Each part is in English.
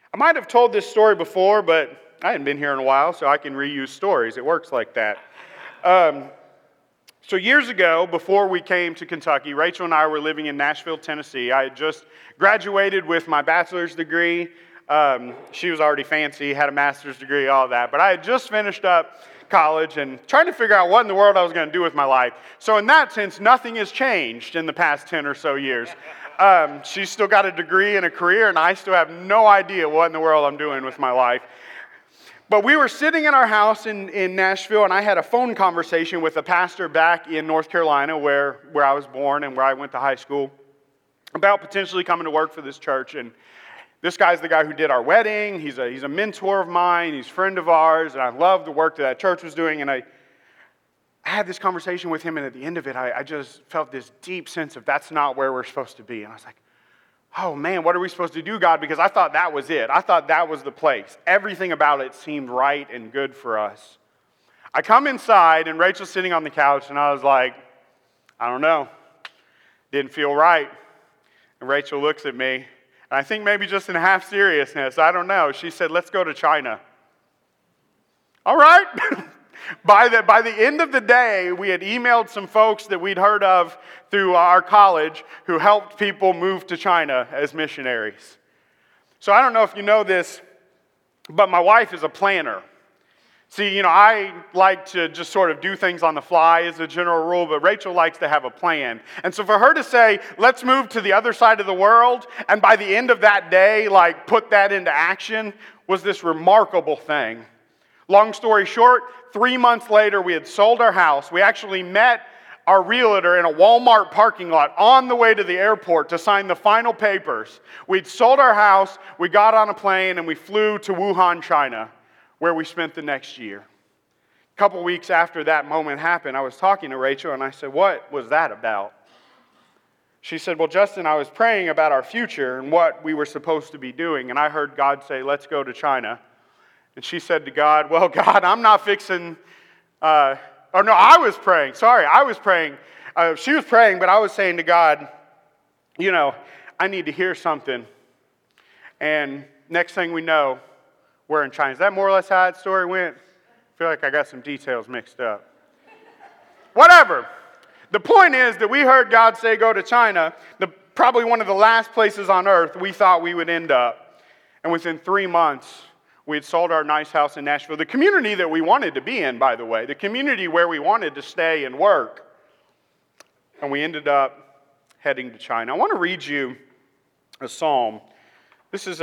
I might have told this story before, but I hadn't been here in a while, so I can reuse stories. It works like that. So years ago, before we came to Kentucky, Rachel and I were living in Nashville, Tennessee. I had just graduated with my bachelor's degree. She was already fancy, had a master's degree, all that. But I had just finished up college and trying to figure out what in the world I was going to do with my life. So in that sense, nothing has changed in the past 10 or so years. She's still got a degree and a career, and I still have no idea what in the world I'm doing with my life. But we were sitting in our house in Nashville, and I had a phone conversation with a pastor back in North Carolina where I was born and where I went to high school about potentially coming to work for this church. And this guy's the guy who did our wedding. He's a mentor of mine. He's a friend of ours, and I love the work that church was doing. And I had this conversation with him, and at the end of it, I just felt this deep sense of that's not where we're supposed to be. And I was like, oh man, what are we supposed to do, God? Because I thought that was it. I thought that was the place. Everything about it seemed right and good for us. I come inside, and Rachel's sitting on the couch, and I was like, I don't know. Didn't feel right. And Rachel looks at me, and I think maybe just in half seriousness, I don't know. She said, let's go to China. All right. By the end of the day, we had emailed some folks that we'd heard of through our college who helped people move to China as missionaries. So I don't know if you know this, but my wife is a planner. See, I like to just sort of do things on the fly as a general rule, but Rachel likes to have a plan. And so for her to say, let's move to the other side of the world, and by the end of that day, put that into action, was this remarkable thing. Long story short, 3 months later, we had sold our house. We actually met our realtor in a Walmart parking lot on the way to the airport to sign the final papers. We'd sold our house, we got on a plane, and we flew to Wuhan, China, where we spent the next year. A couple weeks after that moment happened, I was talking to Rachel, and I said, what was that about? She said, well, Justin, I was praying about our future and what we were supposed to be doing, and I heard God say, let's go to China. And she said to God, well, God, I'm not fixing, I was praying. She was praying, but I was saying to God, I need to hear something. And next thing we know, we're in China. Is that more or less how that story went? I feel like I got some details mixed up. Whatever. The point is that we heard God say go to China, probably one of the last places on earth we thought we would end up. And within 3 months, we had sold our nice house in Nashville, the community that we wanted to be in, by the way, the community where we wanted to stay and work. And we ended up heading to China. I want to read you a psalm. This is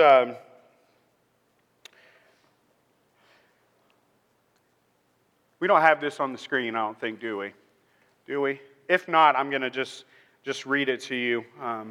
we don't have this on the screen, I don't think, do we? Do we? If not, I'm going to just read it to you.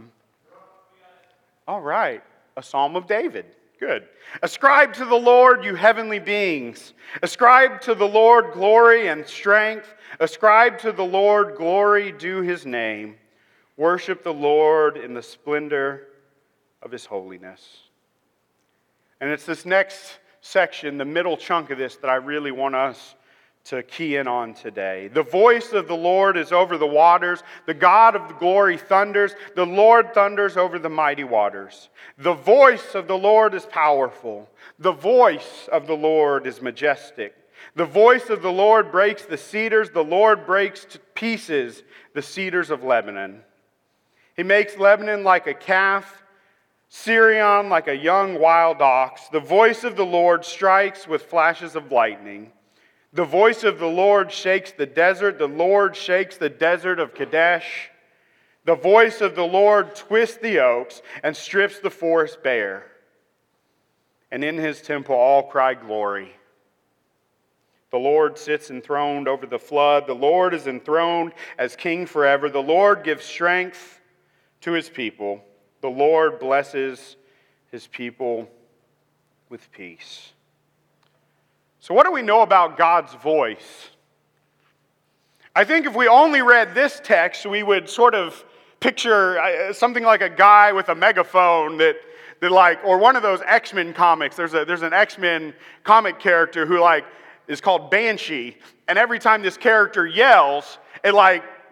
All right, a Psalm of David. Good. Ascribe to the Lord, you heavenly beings. Ascribe to the Lord glory and strength. Ascribe to the Lord glory due his name. Worship the Lord in the splendor of his holiness. And it's this next section, the middle chunk of this, that I really want us to key in on today. The voice of the Lord is over the waters. The God of the glory thunders. The Lord thunders over the mighty waters. The voice of the Lord is powerful. The voice of the Lord is majestic. The voice of the Lord breaks the cedars. The Lord breaks to pieces the cedars of Lebanon. He makes Lebanon like a calf, Sirion like a young wild ox. The voice of the Lord strikes with flashes of lightning. The voice of the Lord shakes the desert. The Lord shakes the desert of Kadesh. The voice of the Lord twists the oaks and strips the forest bare. And in his temple all cry glory. The Lord sits enthroned over the flood. The Lord is enthroned as king forever. The Lord gives strength to his people. The Lord blesses his people with peace. So what do we know about God's voice? I think if we only read this text, we would sort of picture something like a guy with a megaphone or one of those X-Men comics. There's an X-Men comic character who is called Banshee, and every time this character yells, it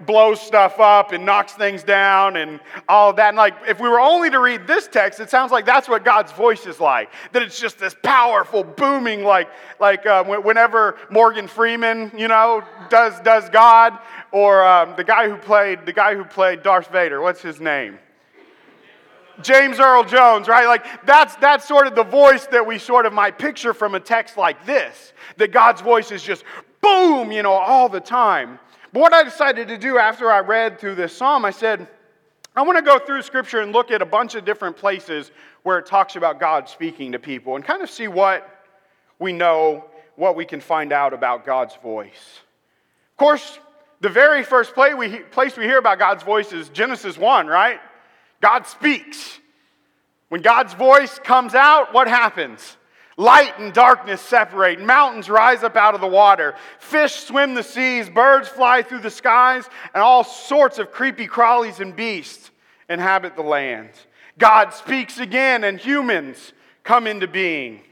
blows stuff up and knocks things down and all of that. And like, if we were only to read this text, it sounds like that's what God's voice is like. That it's just this powerful, booming, whenever Morgan Freeman, does God, or the guy who played Darth Vader. What's his name? James Earl Jones, right? Like that's sort of the voice that we sort of might picture from a text like this. That God's voice is just boom, all the time. But what I decided to do after I read through this psalm, I said, I want to go through Scripture and look at a bunch of different places where it talks about God speaking to people and kind of see what we know, what we can find out about God's voice. Of course, the very first place we hear about God's voice is Genesis 1, right? God speaks. When God's voice comes out, what happens? Light and darkness separate. Mountains rise up out of the water. Fish swim the seas. Birds fly through the skies. And all sorts of creepy crawlies and beasts inhabit the land. God speaks again and humans come into being.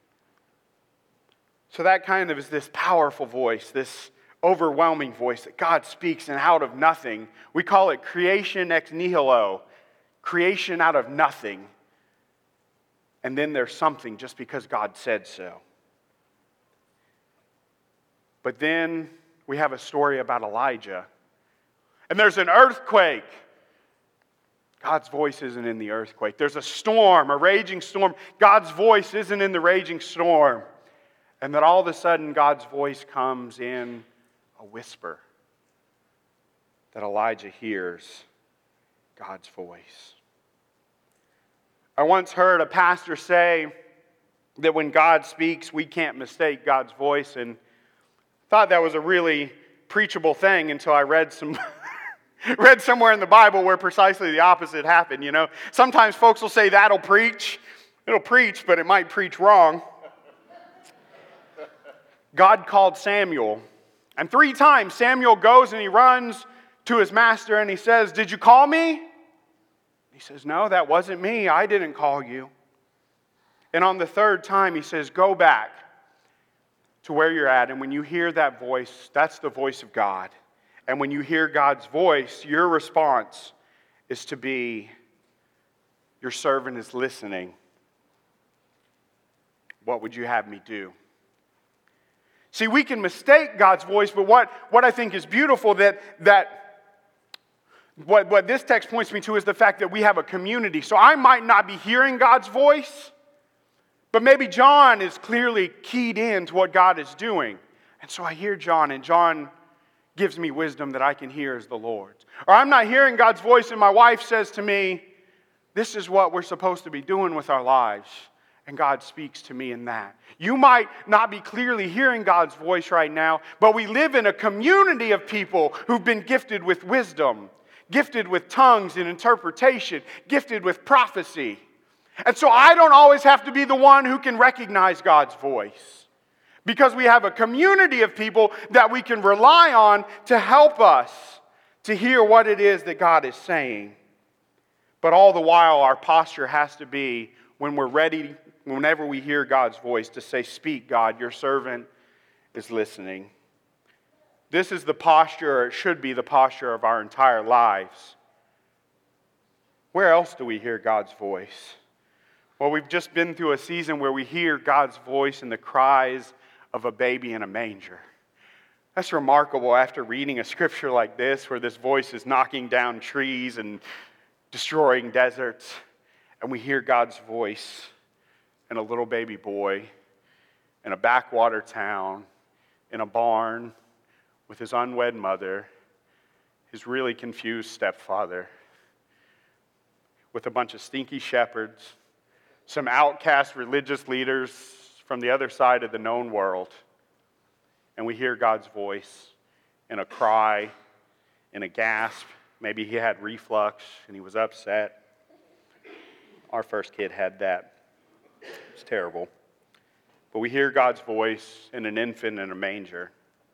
So that kind of is this powerful voice, this overwhelming voice that God speaks, and out of nothing. We call it creation ex nihilo. Creation out of nothing. And then there's something just because God said so. But then we have a story about Elijah. And there's an earthquake. God's voice isn't in the earthquake. There's a storm, a raging storm. God's voice isn't in the raging storm. And then all of a sudden God's voice comes in a whisper. That Elijah hears God's voice. I once heard a pastor say that when God speaks, we can't mistake God's voice, and thought that was a really preachable thing until I read somewhere in the Bible where precisely the opposite happened. Sometimes folks will say that'll preach. It'll preach, but it might preach wrong. God called Samuel, and 3 times Samuel goes and he runs to his master and he says, "Did you call me?" He says, "No, that wasn't me. I didn't call you." And on the 3rd time, he says, "Go back to where you're at. And when you hear that voice, that's the voice of God. And when you hear God's voice, your response is to be, 'Your servant is listening. What would you have me do?'" See, we can mistake God's voice, but what I think is beautiful What this text points me to is the fact that we have a community. So I might not be hearing God's voice, but maybe John is clearly keyed in to what God is doing. And so I hear John, and John gives me wisdom that I can hear as the Lord's. Or I'm not hearing God's voice, and my wife says to me, "This is what we're supposed to be doing with our lives." And God speaks to me in that. You might not be clearly hearing God's voice right now, but we live in a community of people who've been gifted with wisdom, gifted with tongues and interpretation, gifted with prophecy. And so I don't always have to be the one who can recognize God's voice, because we have a community of people that we can rely on to help us to hear what it is that God is saying. But all the while, our posture has to be, when we're ready, whenever we hear God's voice, to say, "Speak, God, your servant is listening." This is the posture, or it should be the posture of our entire lives. Where else do we hear God's voice? Well, we've just been through a season where we hear God's voice in the cries of a baby in a manger. That's remarkable after reading a scripture like this, where this voice is knocking down trees and destroying deserts, and we hear God's voice in a little baby boy in a backwater town, in a barn, with his unwed mother, his really confused stepfather, with a bunch of stinky shepherds, some outcast religious leaders from the other side of the known world. And we hear God's voice in a cry, in a gasp. Maybe he had reflux and he was upset. Our first kid had that. It's terrible. But we hear God's voice in an infant in a manger.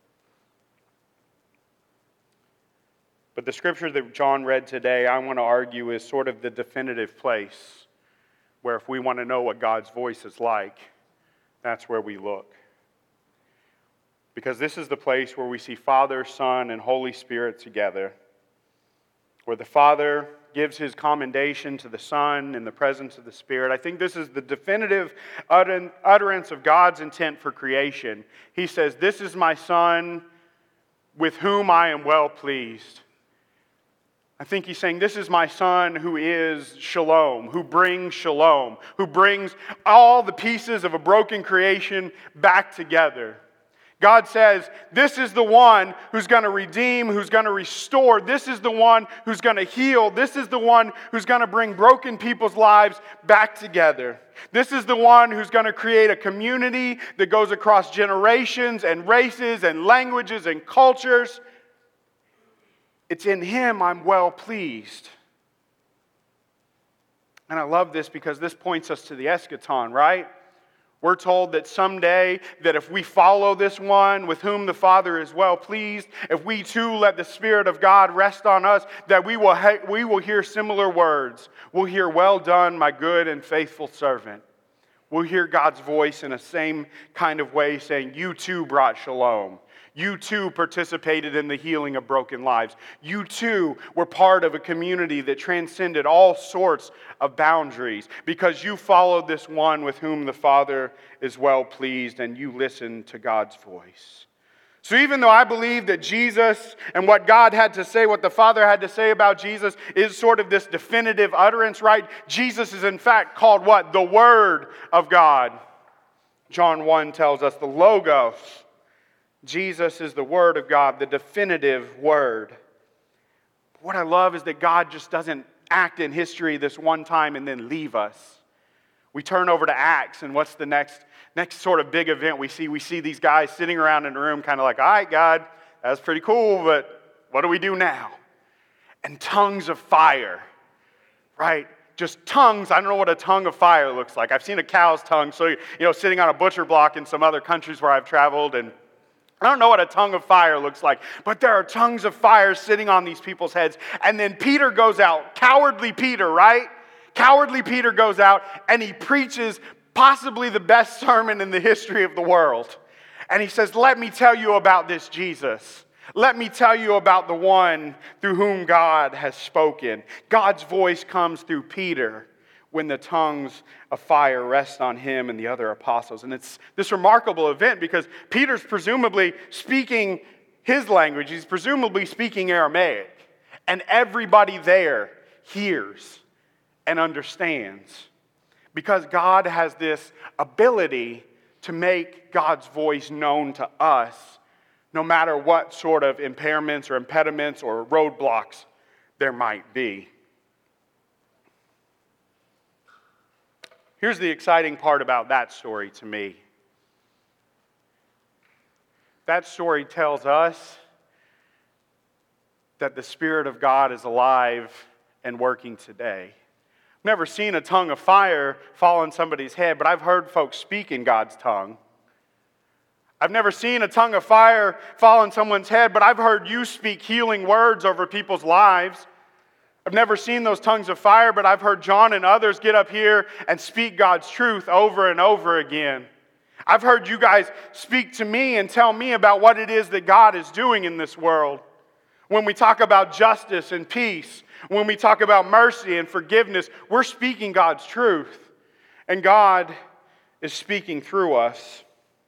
But the scripture that John read today, I want to argue, is sort of the definitive place where, if we want to know what God's voice is like, that's where we look. because this is the place where we see Father, Son, and Holy Spirit together, where the Father gives his commendation to the Son in the presence of the Spirit. I think this is the definitive utterance of God's intent for creation. He says, "This is my Son with whom I am well pleased." I think he's saying, this is my Son who is shalom, who brings all the pieces of a broken creation back together. God says, this is the one who's going to redeem, who's going to restore. This is the one who's going to heal. This is the one who's going to bring broken people's lives back together. This is the one who's going to create a community that goes across generations and races and languages and cultures. It's in him I'm well pleased. And I love this because this points us to the eschaton, right? We're told that someday that if we follow this one with whom the Father is well pleased, if we too let the Spirit of God rest on us, that we will hear similar words. We'll hear, "Well done, my good and faithful servant." We'll hear God's voice in the same kind of way saying, "You too brought shalom. You too participated in the healing of broken lives. You too were part of a community that transcended all sorts of boundaries because you followed this one with whom the Father is well pleased and you listened to God's voice." So even though I believe that Jesus and what God had to say, what the Father had to say about Jesus is sort of this definitive utterance, right? Jesus is in fact called what? The Word of God. John 1 tells us the Logos. Jesus is the Word of God, the definitive Word. What I love is that God just doesn't act in history this one time and then leave us. We turn over to Acts, and what's the next sort of big event we see? We see these guys sitting around in a room kind of like, "All right, God, that's pretty cool, but what do we do now?" And tongues of fire, right? Just tongues. I don't know what a tongue of fire looks like. I've seen a cow's tongue, so, sitting on a butcher block in some other countries where I've traveled, and I don't know what a tongue of fire looks like, but there are tongues of fire sitting on these people's heads. And then Peter goes out, cowardly Peter, right? Cowardly Peter goes out and he preaches possibly the best sermon in the history of the world. And he says, "Let me tell you about this Jesus. Let me tell you about the one through whom God has spoken." God's voice comes through Peter when the tongues of fire rest on him and the other apostles. And it's this remarkable event because Peter's presumably speaking his language. He's presumably speaking Aramaic. And everybody there hears and understands. Because God has this ability to make God's voice known to us, no matter what sort of impairments or impediments or roadblocks there might be. Here's the exciting part about that story to me. That story tells us that the Spirit of God is alive and working today. I've never seen a tongue of fire fall on somebody's head, but I've heard folks speak in God's tongue. I've never seen a tongue of fire fall on someone's head, but I've heard you speak healing words over people's lives. I've never seen those tongues of fire, but I've heard John and others get up here and speak God's truth over and over again. I've heard you guys speak to me and tell me about what it is that God is doing in this world. When we talk about justice and peace, when we talk about mercy and forgiveness, we're speaking God's truth. And God is speaking through us.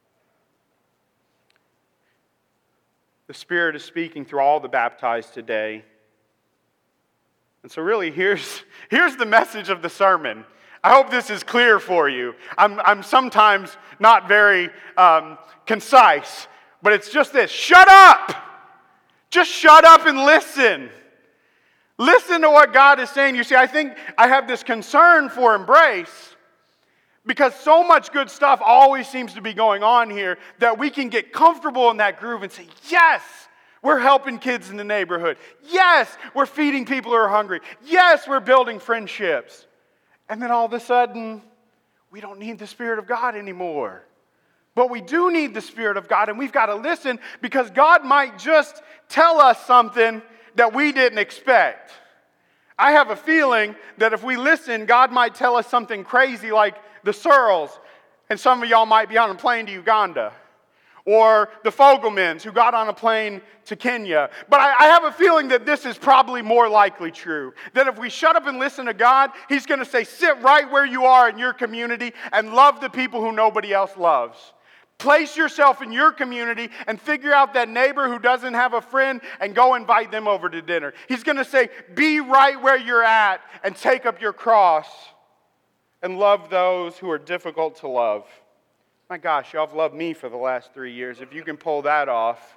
The Spirit is speaking through all the baptized today. And so really, here's the message of the sermon. I hope this is clear for you. I'm sometimes not very concise, but it's just this. Shut up! Just shut up and listen. Listen to what God is saying. You see, I think I have this concern for Embrace because so much good stuff always seems to be going on here that we can get comfortable in that groove and say, yes, we're helping kids in the neighborhood. Yes, we're feeding people who are hungry. Yes, we're building friendships. And then all of a sudden, we don't need the Spirit of God anymore. But we do need the Spirit of God, and we've got to listen because God might just tell us something that we didn't expect. I have a feeling that if we listen, God might tell us something crazy like the Searles, and some of y'all might be on a plane to Uganda. or the Fogelmans who got on a plane to Kenya. But I have a feeling that this is probably more likely true. That if we shut up and listen to God, He's going to say, sit right where you are in your community and love the people who nobody else loves. Place yourself in your community and figure out that neighbor who doesn't have a friend and go invite them over to dinner. He's going to say, be right where you're at and take up your cross and love those who are difficult to love. My gosh, y'all have loved me for the last 3 years. If you can pull that off,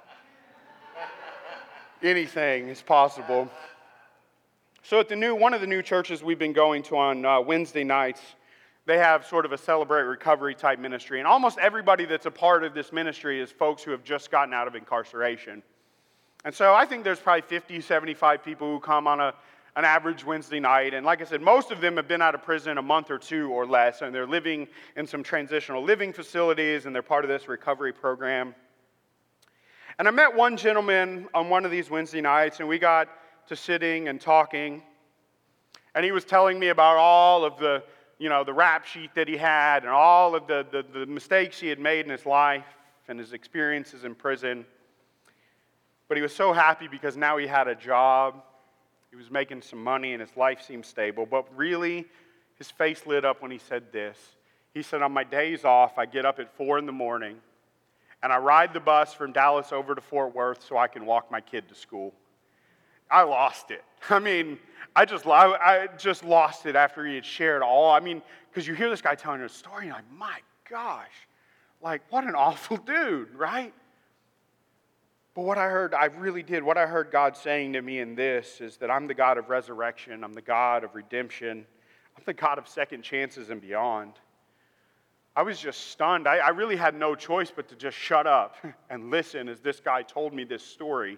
anything is possible. So at one of the new churches we've been going to on Wednesday nights, they have sort of a Celebrate Recovery type ministry. And almost everybody that's a part of this ministry is folks who have just gotten out of incarceration. And so I think there's probably 50, 75 people who come on an average Wednesday night. And like I said, most of them have been out of prison a month or two or less. And they're living in some transitional living facilities. And they're part of this recovery program. And I met one gentleman on one of these Wednesday nights. And we got to sitting and talking. And he was telling me about all of the rap sheet that he had and all of the mistakes he had made in his life and his experiences in prison. But he was so happy because now he had a job. He was making some money and his life seemed stable. But really, his face lit up when he said this. He said, on my days off, I get up at 4 in the morning and I ride the bus from Dallas over to Fort Worth so I can walk my kid to school. I lost it. I just lost it after he had shared all. Because you hear this guy telling a story, and you're like, my gosh, what an awful dude, right? But what I heard God saying to me in this is that I'm the God of resurrection, I'm the God of redemption, I'm the God of second chances and beyond. I was just stunned. I really had no choice but to just shut up and listen as this guy told me this story.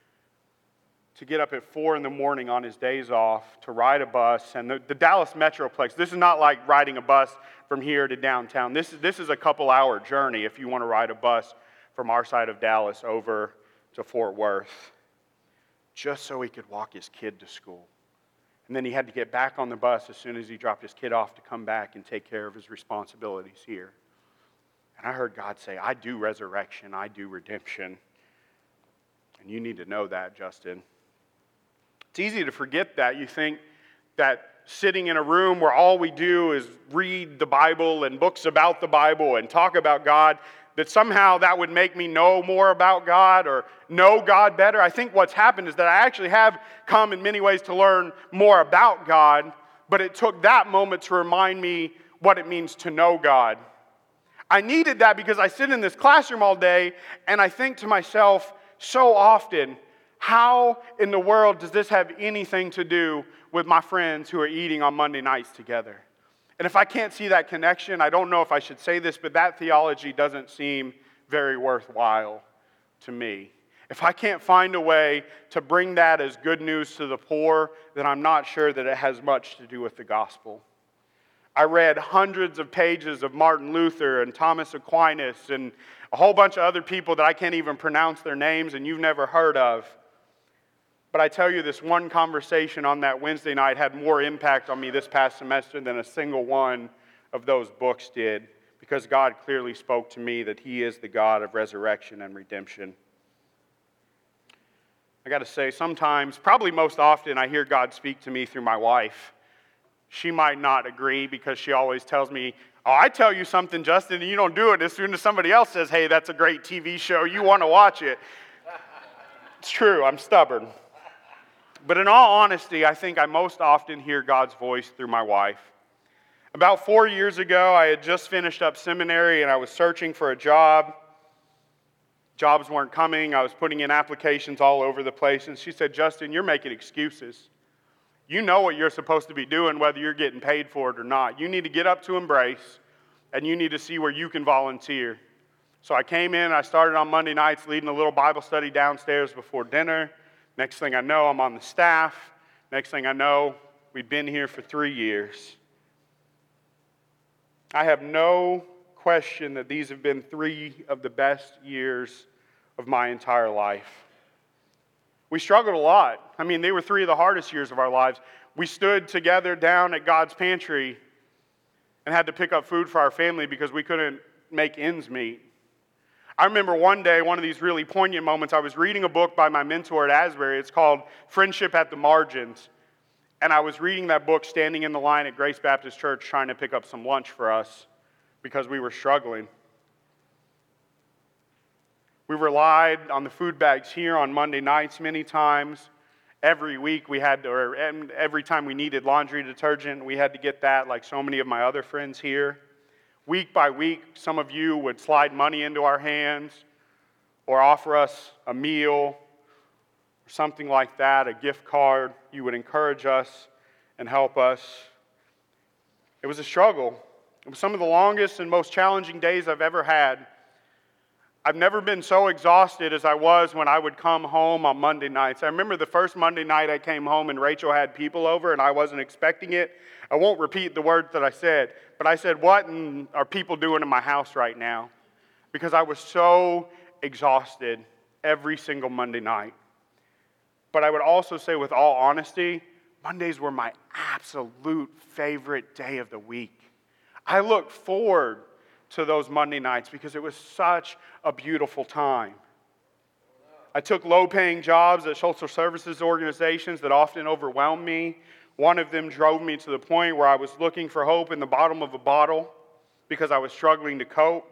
To get up at 4 in the morning on his days off, to ride a bus. And the Dallas Metroplex, this is not like riding a bus from here to downtown. This is a couple-hour journey if you want to ride a bus from our side of Dallas over to Fort Worth, just so he could walk his kid to school. And then he had to get back on the bus as soon as he dropped his kid off to come back and take care of his responsibilities here. And I heard God say, I do resurrection, I do redemption. And you need to know that, Justin. It's easy to forget that. You think that sitting in a room where all we do is read the Bible and books about the Bible and talk about God, that somehow that would make me know more about God or know God better. I think what's happened is that I actually have come in many ways to learn more about God, but it took that moment to remind me what it means to know God. I needed that because I sit in this classroom all day and I think to myself so often, how in the world does this have anything to do with my friends who are eating on Monday nights together? And if I can't see that connection, I don't know if I should say this, but that theology doesn't seem very worthwhile to me. If I can't find a way to bring that as good news to the poor, then I'm not sure that it has much to do with the gospel. I read hundreds of pages of Martin Luther and Thomas Aquinas and a whole bunch of other people that I can't even pronounce their names and you've never heard of. But I tell you, this one conversation on that Wednesday night had more impact on me this past semester than a single one of those books did, because God clearly spoke to me that He is the God of resurrection and redemption. I got to say, sometimes, probably most often, I hear God speak to me through my wife. She might not agree because she always tells me, oh, I tell you something, Justin, and you don't do it. As soon as somebody else says, hey, that's a great TV show, you want to watch it. It's true, I'm stubborn. But in all honesty, I think I most often hear God's voice through my wife. About 4 years ago, I had just finished up seminary and I was searching for a job. Jobs weren't coming. I was putting in applications all over the place. And she said, Justin, you're making excuses. You know what you're supposed to be doing, whether you're getting paid for it or not. You need to get up to Embrace, and you need to see where you can volunteer. So I came in, I started on Monday nights leading a little Bible study downstairs before dinner. Next thing I know, I'm on the staff. Next thing I know, we've been here for 3 years. I have no question that these have been 3 of the best years of my entire life. We struggled a lot. They were 3 of the hardest years of our lives. We stood together down at God's pantry and had to pick up food for our family because we couldn't make ends meet. I remember one day, one of these really poignant moments, I was reading a book by my mentor at Asbury. It's called Friendship at the Margins. And I was reading that book standing in the line at Grace Baptist Church trying to pick up some lunch for us because we were struggling. We relied on the food bags here on Monday nights many times. Every week we had to, or every time we needed laundry detergent, we had to get that like so many of my other friends here. Week by week, some of you would slide money into our hands or offer us a meal or something like that, a gift card. You would encourage us and help us. It was a struggle. It was some of the longest and most challenging days I've ever had. I've never been so exhausted as I was when I would come home on Monday nights. I remember the first Monday night I came home and Rachel had people over and I wasn't expecting it. I won't repeat the words that I said, but I said, "What are people doing in my house right now?" Because I was so exhausted every single Monday night. But I would also say with all honesty, Mondays were my absolute favorite day of the week. I looked forward to those Monday nights because it was such a beautiful time. I took low-paying jobs at social services organizations that often overwhelmed me. One of them drove me to the point where I was looking for hope in the bottom of a bottle because I was struggling to cope.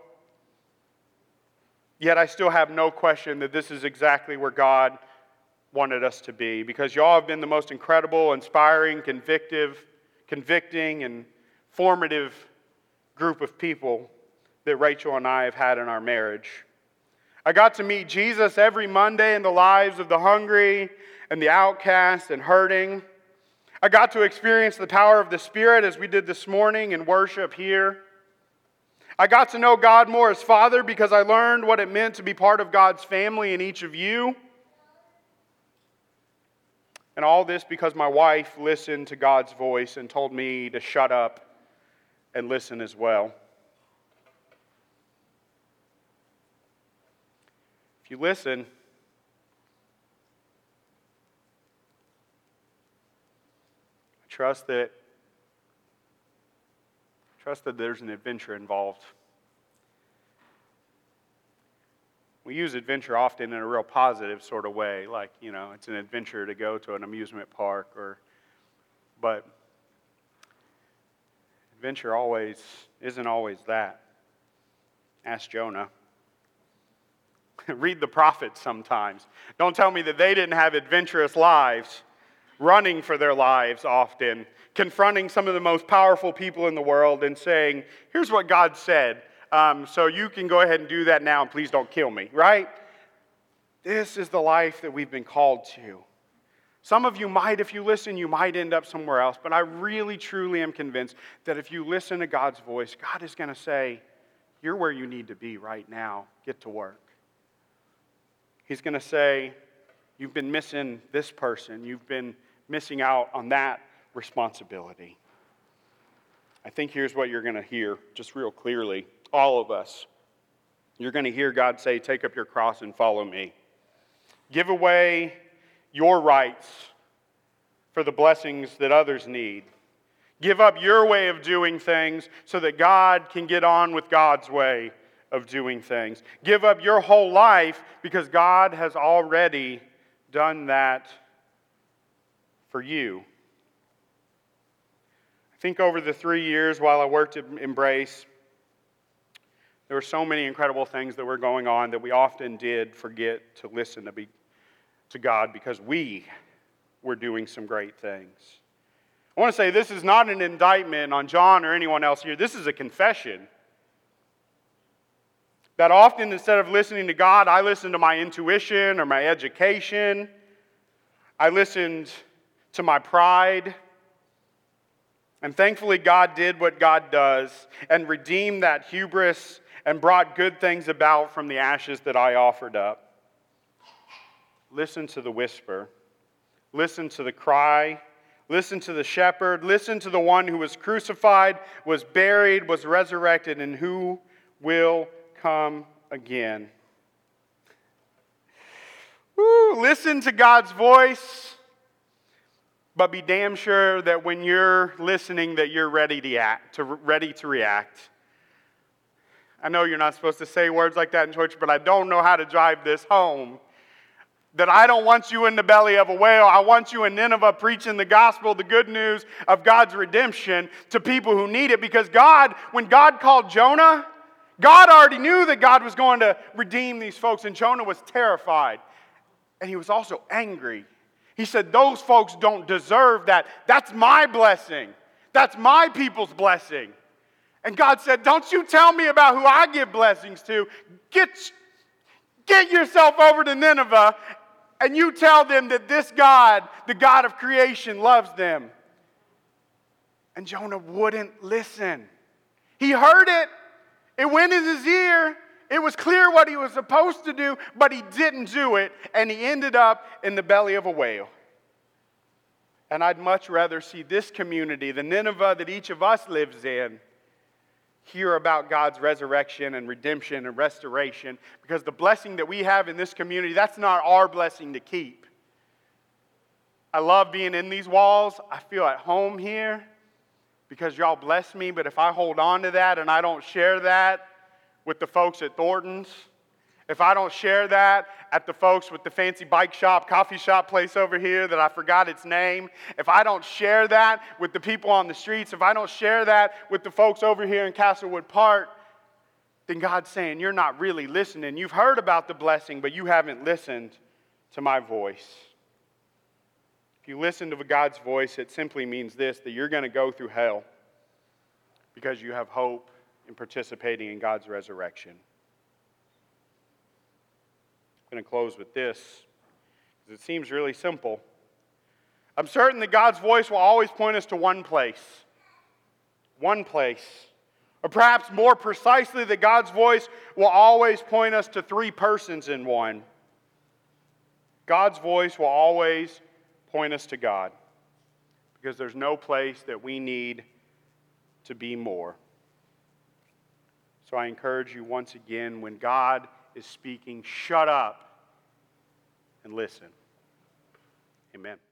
Yet I still have no question that this is exactly where God wanted us to be, because y'all have been the most incredible, inspiring, convicting, and formative group of people that Rachel and I have had in our marriage. I got to meet Jesus every Monday in the lives of the hungry and the outcast and hurting. I got to experience the power of the Spirit as we did this morning in worship here. I got to know God more as Father because I learned what it meant to be part of God's family in each of you. And all this because my wife listened to God's voice and told me to shut up and listen as well. If you listen, trust that there's an adventure involved. We use adventure often in a real positive sort of way, like, it's an adventure to go to an amusement park, but adventure isn't always that. Ask Jonah. Read the prophets sometimes. Don't tell me that they didn't have adventurous lives, running for their lives often, confronting some of the most powerful people in the world and saying, "Here's what God said, so you can go ahead and do that now and please don't kill me," right? This is the life that we've been called to. Some of you might, if you listen, you might end up somewhere else, but I really, truly am convinced that if you listen to God's voice, God is going to say, "You're where you need to be right now. Get to work." He's going to say, "You've been missing this person. You've been missing out on that responsibility." I think here's what you're going to hear, just real clearly, all of us. You're going to hear God say, "Take up your cross and follow me." Give away your rights for the blessings that others need. Give up your way of doing things so that God can get on with God's way of doing things. Give up your whole life because God has already done that for you. I think over the 3 years while I worked at Embrace, there were so many incredible things that were going on that we often did forget to listen to God because we were doing some great things. I want to say this is not an indictment on John or anyone else here. This is a confession. That often, instead of listening to God, I listened to my intuition or my education. I listened to my pride. And thankfully, God did what God does and redeemed that hubris and brought good things about from the ashes that I offered up. Listen to the whisper. Listen to the cry. Listen to the shepherd. Listen to the one who was crucified, was buried, was resurrected, and who will come again. Listen to God's voice, but be damn sure that when you're listening that you're ready to react. I know you're not supposed to say words like that in church, but I don't know how to drive this home. That I don't want you in the belly of a whale. I want you in Nineveh preaching the gospel, the good news of God's redemption to people who need it. Because God, when God called Jonah, God already knew that God was going to redeem these folks. And Jonah was terrified. And he was also angry. He said, those folks don't deserve that. That's my blessing. That's my people's blessing. And God said, don't you tell me about who I give blessings to. Get yourself over to Nineveh and you tell them that this God, the God of creation, loves them. And Jonah wouldn't listen. He heard it. It went in his ear. It was clear what he was supposed to do, but he didn't do it. And he ended up in the belly of a whale. And I'd much rather see this community, the Nineveh that each of us lives in, hear about God's resurrection and redemption and restoration, because the blessing that we have in this community, that's not our blessing to keep. I love being in these walls. I feel at home here because y'all bless me, but if I hold on to that and I don't share that with the folks at Thornton's, if I don't share that at the folks with the fancy bike shop, coffee shop place over here that I forgot its name, if I don't share that with the people on the streets, if I don't share that with the folks over here in Castlewood Park, then God's saying, you're not really listening. You've heard about the blessing, but you haven't listened to my voice. If you listen to God's voice, it simply means this, that you're going to go through hell because you have hope in participating in God's resurrection. I'm going to close with this, because it seems really simple. I'm certain that God's voice will always point us to one place. One place. Or perhaps more precisely, that God's voice will always point us to three persons in one. God's voice will always point us to God, because there's no place that we need to be more. So I encourage you once again, when God is speaking, shut up and listen. Amen.